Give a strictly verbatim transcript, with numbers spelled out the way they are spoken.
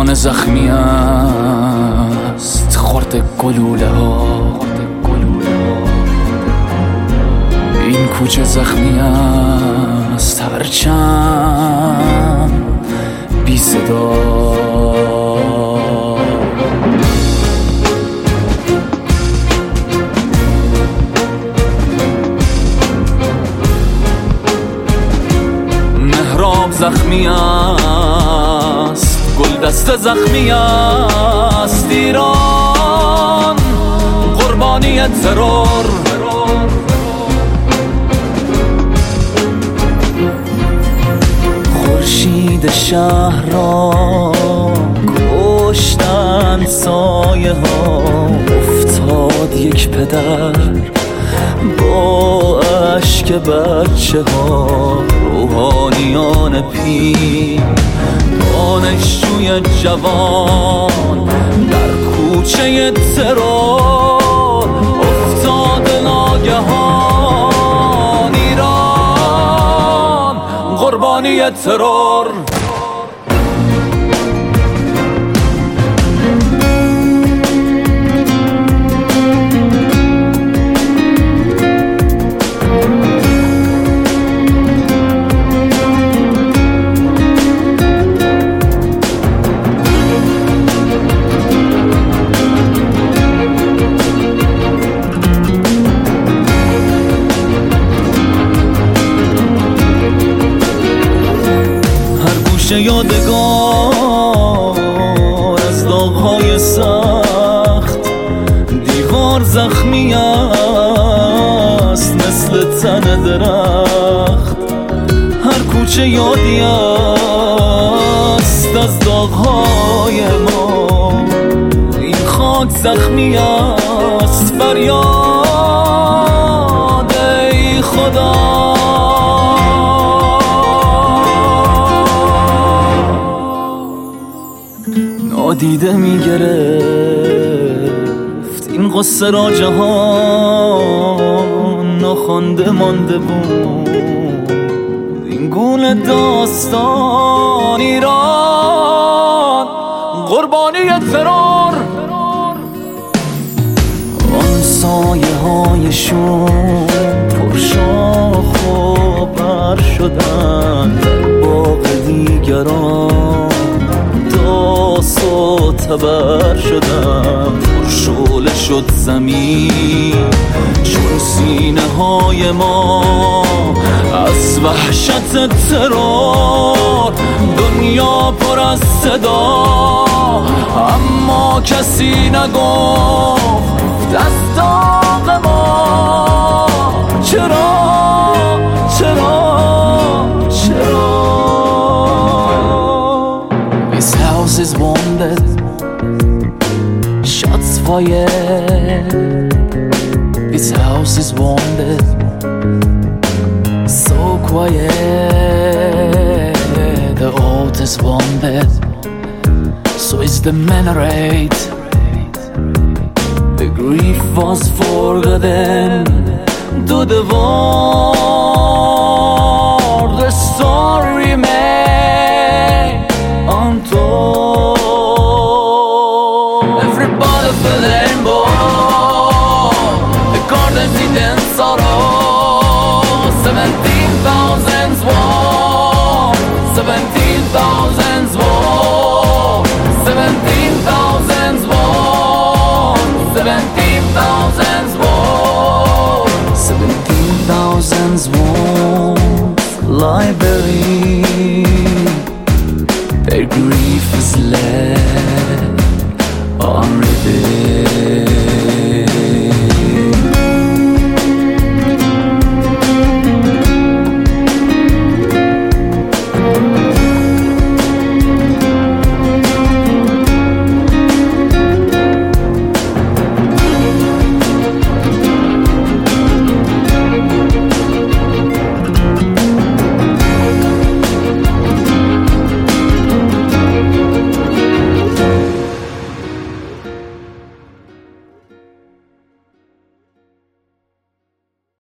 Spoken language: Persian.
خانه زخمی است، خورد گلوله ها. این کوچه زخمی است، هرچند بی صدا. مهراب زخمی است، گلدسته زخمی است، ایران قربانی ترور. خورشید شهر را کشتن سایه ها، افتاد یک پدر با اشک بچه ها. روحانیان پیر، دانشجوی جوان در کوچه ترور افتاد ناگهان. ایران قربانی ترور. یادگار از داغ‌های سخت، دیوار زخمی است مثل تن درخت. هر کوچه یادی است از داغ‌های ما، این خاک زخمی است. فریاد ای خدا، نادیده میگرفت این قصه را جهان، ناخوانده مانده بود این گونه داستان. ایران قربانی ترور. آن سایه هایشون پرشاخ و بر شدن، در باغ دیگران داس و تبر شدم. پرشعله شد زمین چون سینه های ما از وحشت ترور. دنیا پر از صدا اما کسی نگفت از داغ ما. چرا چرا چرا This house is wounded, shots fired. This house is wounded, so quiet. The oath is wounded, so is the minaret. The grief was forgotten to the war. The story remains untold. Everybody feel the rainbow, the gardens in the sorrow. Seventeen thousands war, seventeen thousands war, seventeen thousands war, seventeen thousands war, seventeen thousands war. Library